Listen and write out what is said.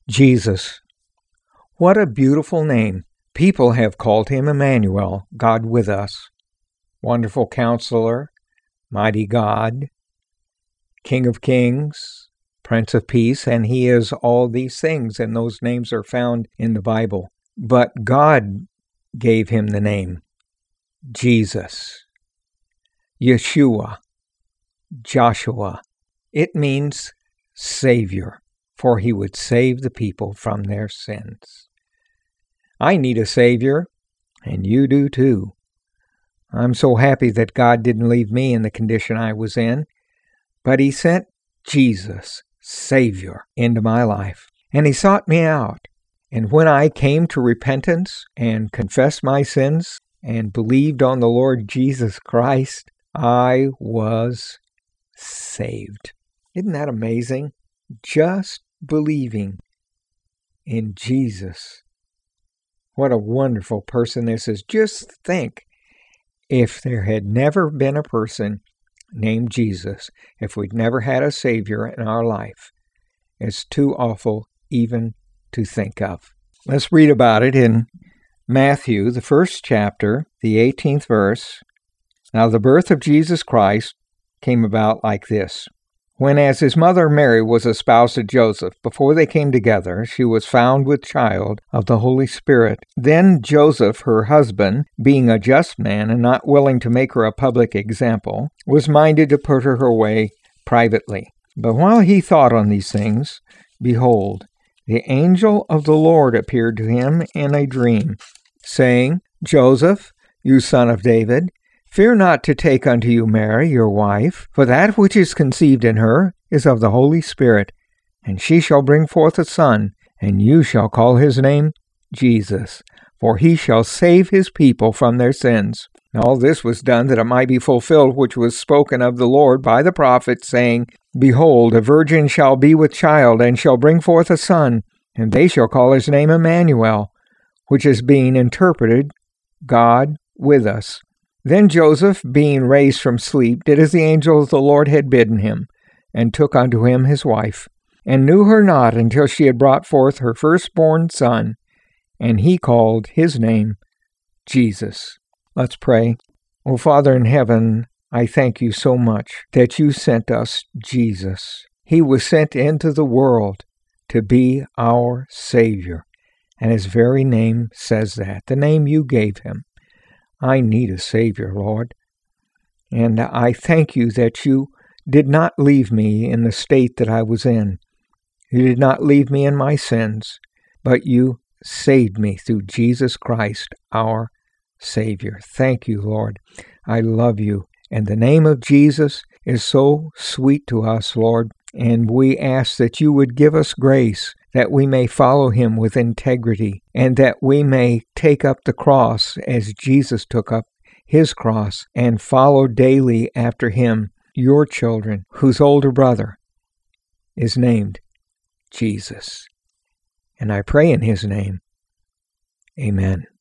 Jesus. What a beautiful name. People have called him Emmanuel, God with us. Wonderful Counselor, Mighty God, King of Kings, Prince of Peace, and he is all these things, and those names are found in the Bible. But God gave him the name Jesus, Yeshua, Joshua. It means Savior, for he would save the people from their sins. I need a Savior, and you do too. I'm so happy that God didn't leave me in the condition I was in, but he sent Jesus, Savior, into my life, and he sought me out. And when I came to repentance and confessed my sins and believed on the Lord Jesus Christ, I was saved. Isn't that amazing? Just believing in Jesus. What a wonderful person this is. Just think, if there had never been a person named Jesus, if we'd never had a Savior in our life, it's too awful even to think of. Let's read about it in Matthew, the 1st chapter, the 18th verse. Now the birth of Jesus Christ came about like this. When as his mother Mary was espoused to Joseph, before they came together, she was found with child of the Holy Spirit. Then Joseph, her husband, being a just man and not willing to make her a public example, was minded to put her away privately. But while he thought on these things, behold, the angel of the Lord appeared to him in a dream, saying, Joseph, you son of David, fear not to take unto you Mary, your wife, for that which is conceived in her is of the Holy Spirit, and she shall bring forth a son, and you shall call his name Jesus, for he shall save his people from their sins. And all this was done that it might be fulfilled which was spoken of the Lord by the prophet, saying, Behold, a virgin shall be with child, and shall bring forth a son, and they shall call his name Emmanuel, which is being interpreted, God with us. Then Joseph, being raised from sleep, did as the angel of the Lord had bidden him, and took unto him his wife, and knew her not until she had brought forth her firstborn son, and he called his name Jesus. Let's pray. O Father in heaven, I thank you so much that you sent us Jesus. He was sent into the world to be our Savior, and his very name says that, the name you gave him. I need a Savior, Lord, and I thank you that you did not leave me in the state that I was in. You did not leave me in my sins, but you saved me through Jesus Christ, our Savior. Thank you, Lord. I love you, and the name of Jesus is so sweet to us, Lord, and we ask that you would give us grace, that we may follow him with integrity, and that we may take up the cross as Jesus took up his cross, and follow daily after him, your children, whose older brother is named Jesus. And I pray in his name. Amen.